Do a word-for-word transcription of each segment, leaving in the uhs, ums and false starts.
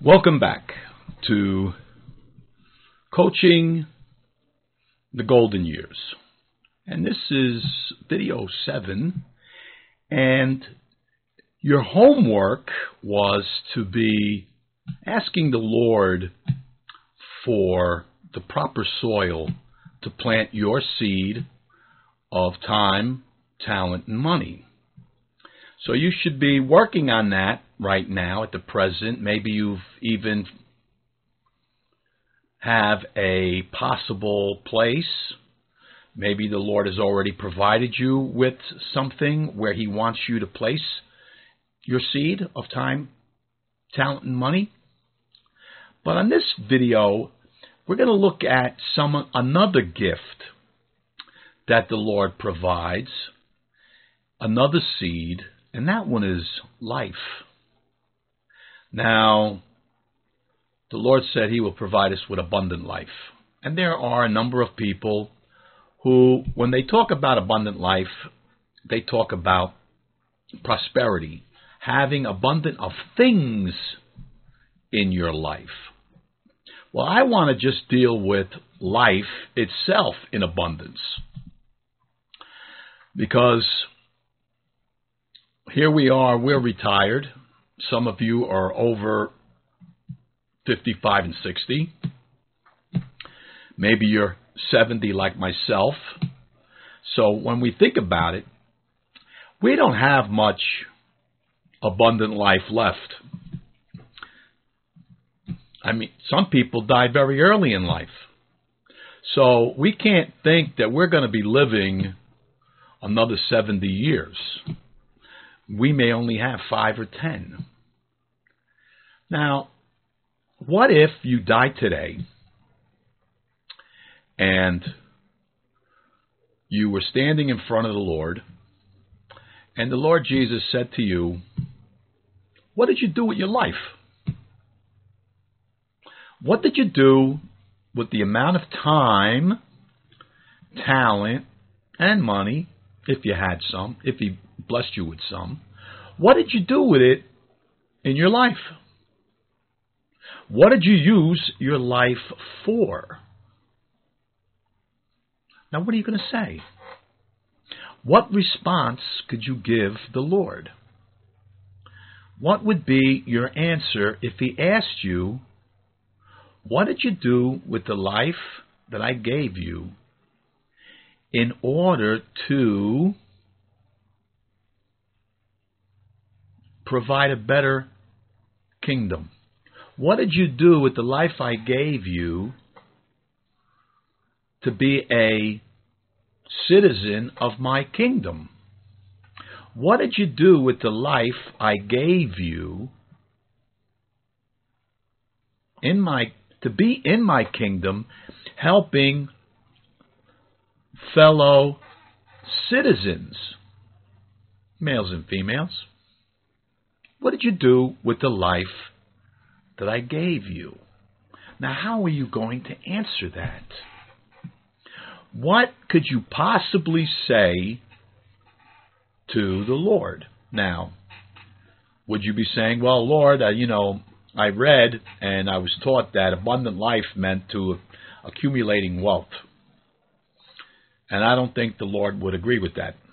Welcome back to Coaching the Golden Years. And this is video seven. And your homework was to be asking the Lord for the proper soil to plant your seed of time, talent, and money. So you should be working on that right now at the present. Maybe you've even have a possible place. Maybe the Lord has already provided you with something where He wants you to place your seed of time, talent, and money. But on this video, we're going to look at some another gift that the Lord provides, another seed, and that one is life. Now, the Lord said He will provide us with abundant life. And there are a number of people who, when they talk about abundant life, they talk about prosperity, having abundant of things in your life. Well, I want to just deal with life itself in abundance. Because here we are, we're retired. Some of you are over fifty-five and sixty. Maybe you're seventy like myself. So when we think about it, we don't have much abundant life left. I mean, some people die very early in life. So we can't think that we're going to be living another seventy years. We may only have five or ten. Now, what if you die today and you were standing in front of the Lord and the Lord Jesus said to you, what did you do with your life? What did you do with the amount of time, talent, and money, if you had some, if He blessed you with some? What did you do with it in your life? What did you use your life for? Now, what are you going to say? What response could you give the Lord? What would be your answer if He asked you, what did you do with the life that I gave you in order to provide a better kingdom? What did you do with the life I gave you to be a citizen of my kingdom? What did you do with the life I gave you in my to be in my kingdom, helping fellow citizens, males and females? What did you do with the life that I gave you? Now, how are you going to answer that? What could you possibly say to the Lord? Now, would you be saying, well, Lord, uh, you know, I read and I was taught that abundant life meant to accumulating wealth. And I don't think the Lord would agree with that.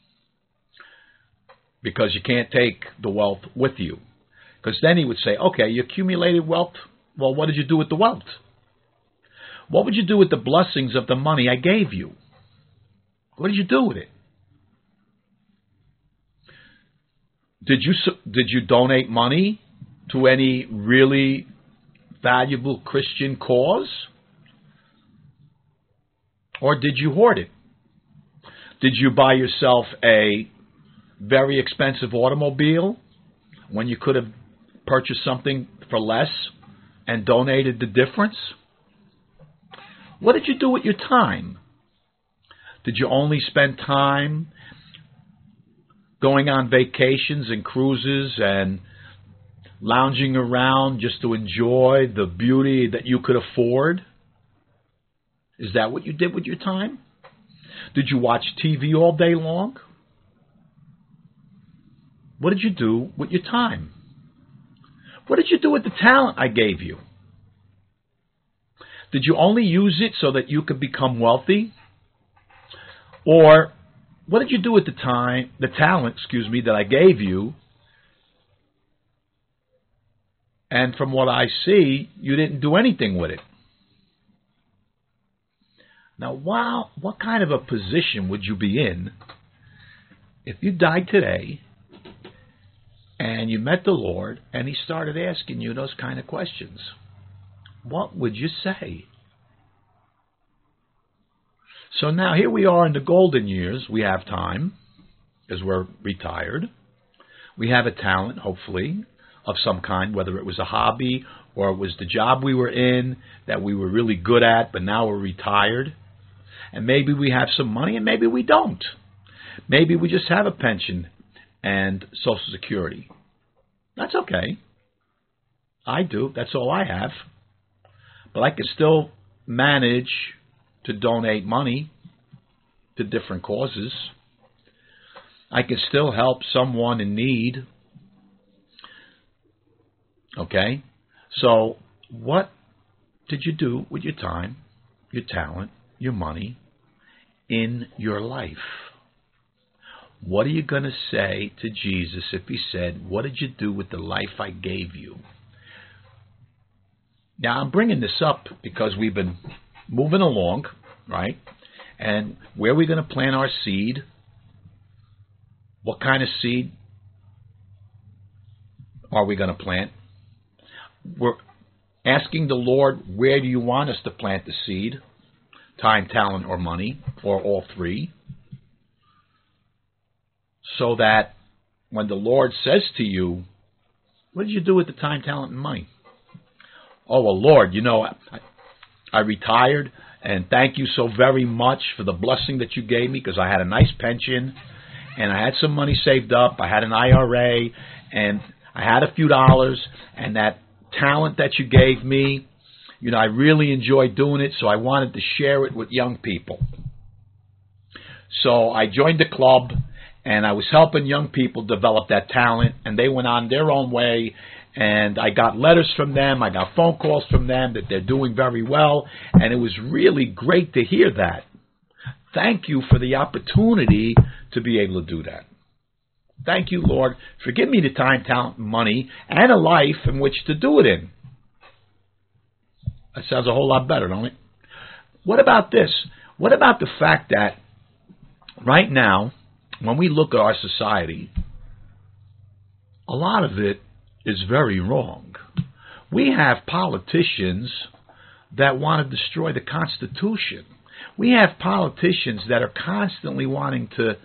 Because you can't take the wealth with you. Because then He would say, okay, you accumulated wealth. Well, what did you do with the wealth? What would you do with the blessings of the money I gave you? What did you do with it? Did you did you donate money to any really valuable Christian cause? Or did you hoard it? Did you buy yourself a very expensive automobile when you could have purchased something for less and donated the difference? What did you do with your time? Did you only spend time going on vacations and cruises and lounging around just to enjoy the beauty that you could afford? Is that what you did with your time? Did you watch T V all day long? What did you do with your time? What did you do with the talent I gave you? Did you only use it so that you could become wealthy? Or what did you do with the time, the talent, excuse me, that I gave you? And from what I see, you didn't do anything with it. Now, wow, what kind of a position would you be in if you died today and you met the Lord and He started asking you those kind of questions? What would you say? So now here we are in the golden years. We have time because we're retired. We have a talent, hopefully, of some kind, whether it was a hobby or it was the job we were in that we were really good at, but now we're retired. And maybe we have some money and maybe we don't. Maybe we just have a pension and Social Security. That's okay. I do. That's all I have. But I can still manage to donate money to different causes. I can still help someone in need. Okay? So what did you do with your time, your talent, your money in your life? What are you going to say to Jesus if He said, what did you do with the life I gave you? Now, I'm bringing this up because we've been moving along, right? And where are we going to plant our seed? What kind of seed are we going to plant? We're asking the Lord, where do you want us to plant the seed? Time, talent, or money, or all three. So that when the Lord says to you, what did you do with the time, talent, and money? Oh, well, Lord, you know, I, I retired, and thank you so very much for the blessing that you gave me, because I had a nice pension, and I had some money saved up. I had an I R A, and I had a few dollars, and that talent that you gave me, you know, I really enjoyed doing it, so I wanted to share it with young people. So I joined the club, and I was helping young people develop that talent, and they went on their own way, and I got letters from them, I got phone calls from them that they're doing very well, and it was really great to hear that. Thank you for the opportunity to be able to do that. Thank you, Lord, for giving me the time, talent, money, and a life in which to do it in. That sounds a whole lot better, don't it? What about this? What about the fact that right now, when we look at our society, a lot of it is very wrong. We have politicians that want to destroy the Constitution. We have politicians that are constantly wanting to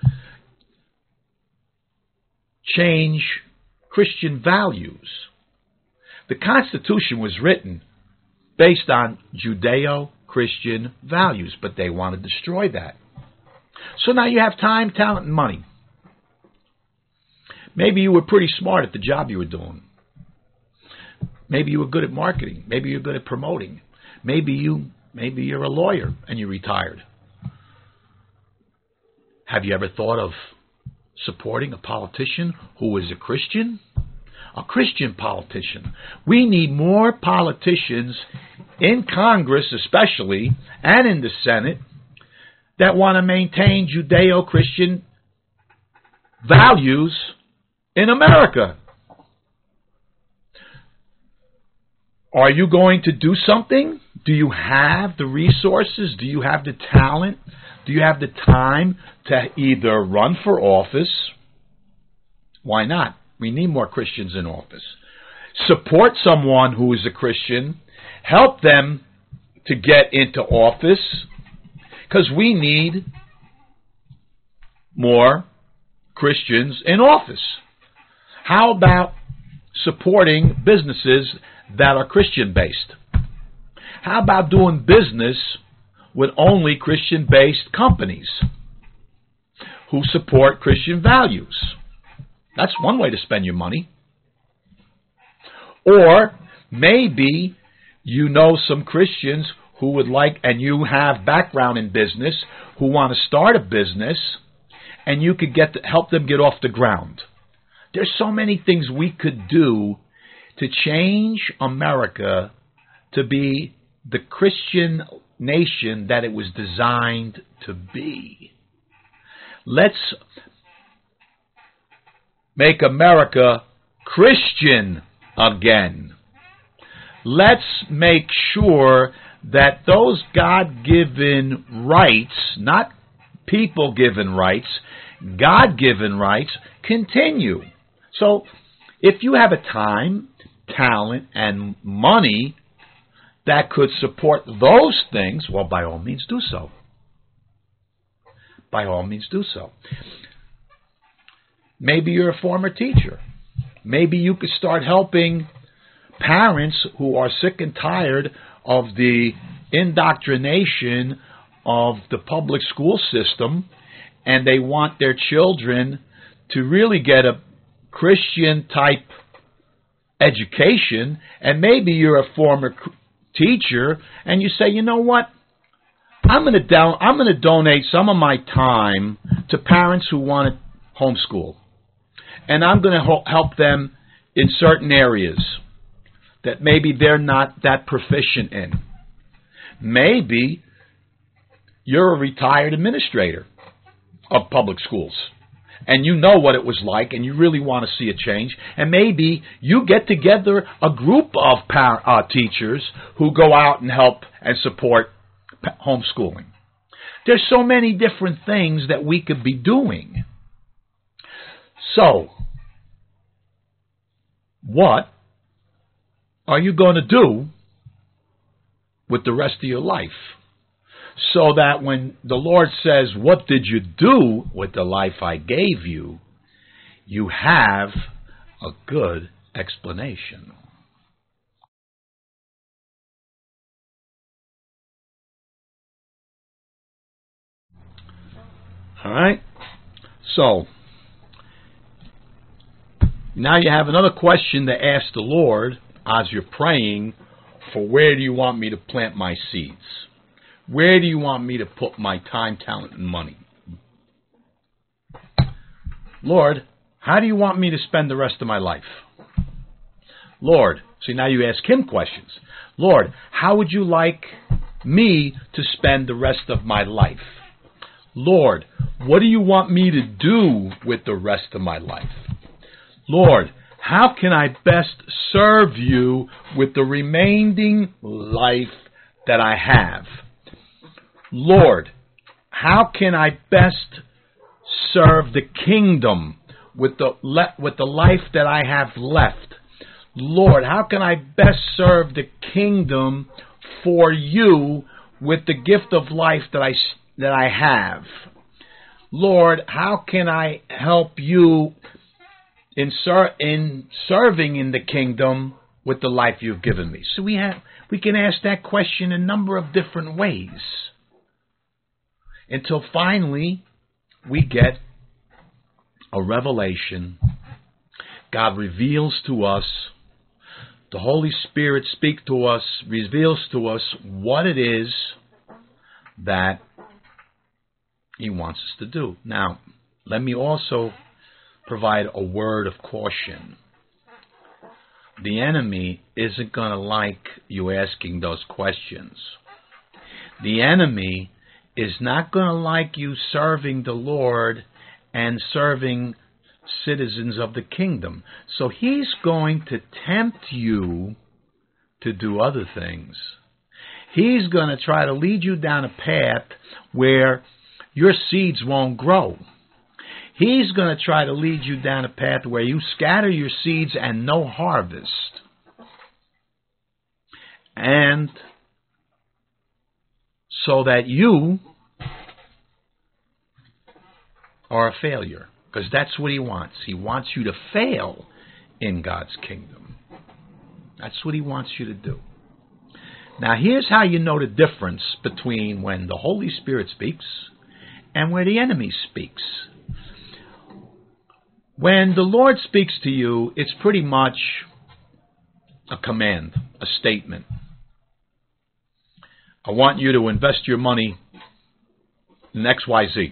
change Christian values. The Constitution was written based on Judeo-Christian values, but they want to destroy that. So now you have time, talent, and money. Maybe you were pretty smart at the job you were doing. Maybe you were good at marketing. Maybe you're good at promoting. Maybe you, maybe you're a lawyer and you retired. Have you ever thought of supporting a politician who is a Christian? A Christian politician. We need more politicians in Congress especially, and in the Senate, that want to maintain Judeo-Christian values in America. Are you going to do something? Do you have the resources? Do you have the talent? Do you have the time to either run for office? Why not? We need more Christians in office. Support someone who is a Christian. Help them to get into office, because we need more Christians in office. How about supporting businesses that are Christian-based? How about doing business with only Christian-based companies who support Christian values? That's one way to spend your money. Or maybe you know some Christians who would like, and you have background in business, who want to start a business, and you could get to help them get off the ground. There's so many things we could do to change America to be the Christian nation that it was designed to be. Let's make America Christian again. Let's make sure that those God-given rights, not people-given rights, God-given rights, continue. So, if you have a time, talent, and money that could support those things, well, by all means do so. By all means do so. Maybe you're a former teacher. Maybe you could start helping parents who are sick and tired of the indoctrination of the public school system, and they want their children to really get a Christian type education. And maybe you're a former teacher and you say, you know what, I'm going to down I'm going to donate some of my time to parents who want to homeschool, and I'm going to help them in certain areas that maybe they're not that proficient in. Maybe you're a retired administrator of public schools, and you know what it was like, and you really want to see a change, and maybe you get together a group of par- uh, teachers who go out and help and support homeschooling. There's so many different things that we could be doing. So, what are you going to do with the rest of your life? So that when the Lord says, what did you do with the life I gave you, you have a good explanation. All right? So, now you have another question to ask the Lord as you're praying for, where do you want me to plant my seeds? Where do you want me to put my time, talent, and money? Lord, how do you want me to spend the rest of my life? Lord, see, now you ask him questions. Lord, how would you like me to spend the rest of my life? Lord, what do you want me to do with the rest of my life? Lord, how can I best serve you with the remaining life that I have? Lord, how can I best serve the kingdom with the le- with the life that I have left? Lord, how can I best serve the kingdom for you with the gift of life that I that I have? Lord, how can I help you in ser- in serving in the kingdom with the life you've given me? So we have we can ask that question a number of different ways, until finally we get a revelation. God reveals to us, the Holy Spirit speaks to us, reveals to us what it is that he wants us to do. Now, let me also provide a word of caution. The enemy isn't going to like you asking those questions. The enemy is not going to like you serving the Lord and serving citizens of the kingdom. So he's going to tempt you to do other things. He's going to try to lead you down a path where your seeds won't grow. He's going to try to lead you down a path where you scatter your seeds and no harvest. And so that you are a failure. Because that's what he wants. He wants you to fail in God's kingdom. That's what he wants you to do. Now, here's how you know the difference between when the Holy Spirit speaks and where the enemy speaks. When the Lord speaks to you, it's pretty much a command, a statement. I want you to invest your money in X Y Z.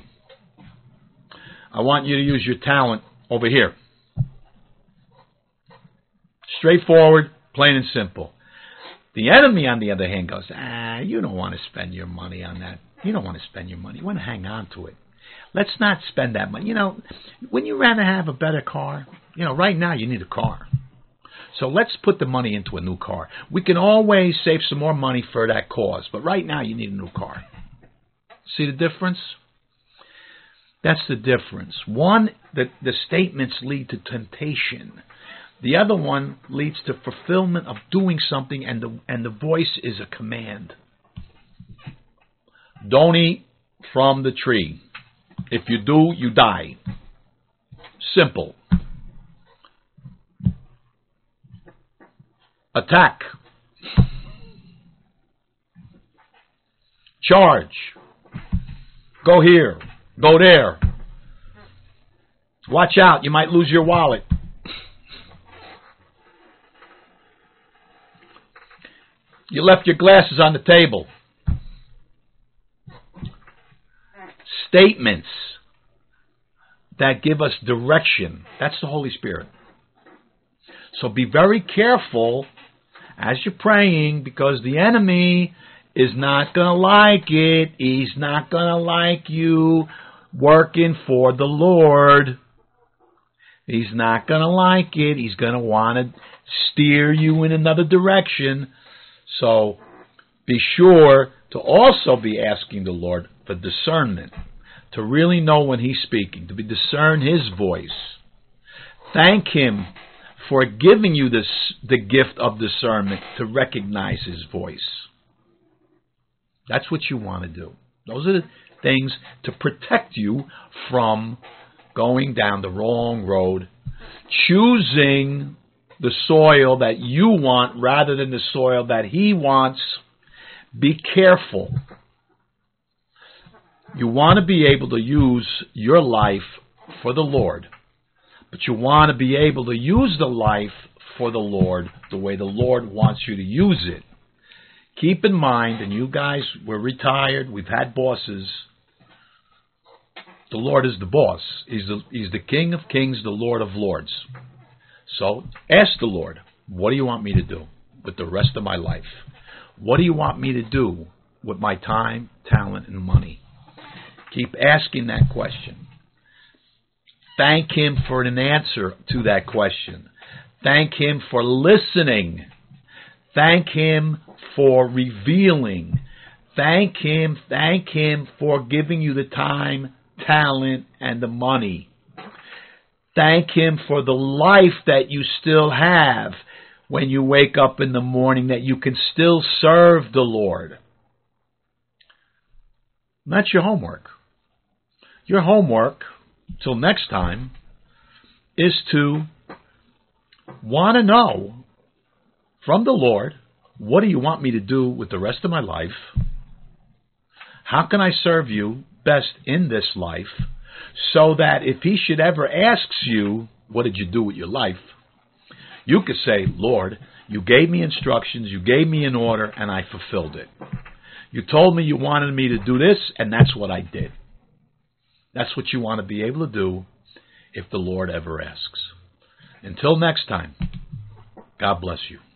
I want you to use your talent over here. Straightforward, plain and simple. The enemy, on the other hand, goes, ah, you don't want to spend your money on that. You don't want to spend your money. You want to hang on to it. Let's not spend that money. You know, wouldn't you rather have a better car? You know, right now you need a car. So let's put the money into a new car. We can always save some more money for that cause, but right now you need a new car. See the difference? That's the difference. One, the, the statements lead to temptation. The other one leads to fulfillment of doing something, and the, and the voice is a command. Don't eat from the tree. If you do, you die. Simple. Attack. Charge. Go here. Go there. Watch out, you might lose your wallet. You left your glasses on the table. Statements that give us direction. That's the Holy Spirit. So be very careful as you're praying, because the enemy is not going to like it. He's not going to like you working for the Lord. He's not going to like it. He's going to want to steer you in another direction. So be sure to also be asking the Lord for discernment, to really know when He's speaking, to be discern His voice. Thank Him for giving you this, the gift of discernment to recognize His voice. That's what you want to do. Those are the things to protect you from going down the wrong road, choosing the soil that you want rather than the soil that He wants. Be careful. You want to be able to use your life for the Lord, but you want to be able to use the life for the Lord the way the Lord wants you to use it. Keep in mind, and you guys, we're retired, we've had bosses. The Lord is the boss. He's the, he's the King of Kings, the Lord of Lords. So ask the Lord, what do you want me to do with the rest of my life? What do you want me to do with my time, talent, and money? Keep asking that question. Thank Him for an answer to that question. Thank Him for listening. Thank Him for revealing. Thank Him, thank Him for giving you the time, talent, and the money. Thank Him for the life that you still have when you wake up in the morning, that you can still serve the Lord. That's your homework. Your homework, till next time, is to want to know from the Lord, what do you want me to do with the rest of my life? How can I serve you best in this life, so that if He should ever ask you, what did you do with your life? You could say, Lord, you gave me instructions, you gave me an order, and I fulfilled it. You told me you wanted me to do this, and that's what I did. That's what you want to be able to do if the Lord ever asks. Until next time, God bless you.